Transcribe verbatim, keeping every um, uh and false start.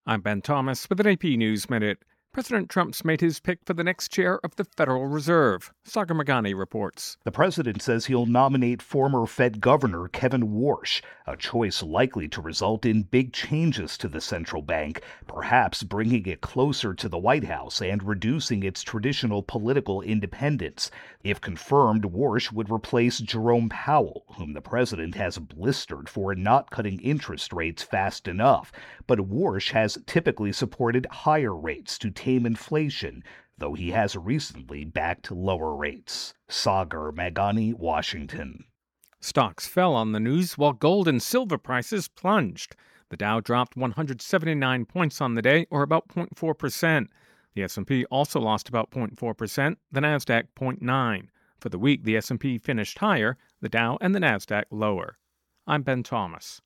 I'm Ben Thomas with an A P News Minute. President Trump's made his pick for the next chair of the Federal Reserve. Sagar Meghani reports. The president says he'll nominate former Fed Governor Kevin Warsh, a choice likely to result in big changes to the central bank, perhaps bringing it closer to the White House and reducing its traditional political independence. If confirmed, Warsh would replace Jerome Powell, whom the president has blistered for not cutting interest rates fast enough. But Warsh has typically supported higher rates to tame inflation, though he has recently backed lower rates. Sagar Meghani, Washington. Stocks fell on the news while gold and silver prices plunged. The Dow dropped one hundred seventy-nine points on the day, or about zero point four percent. The S and P also lost about zero point four percent, the Nasdaq zero point nine. For the week, the S and P finished higher, the Dow and the Nasdaq lower. I'm Ben Thomas.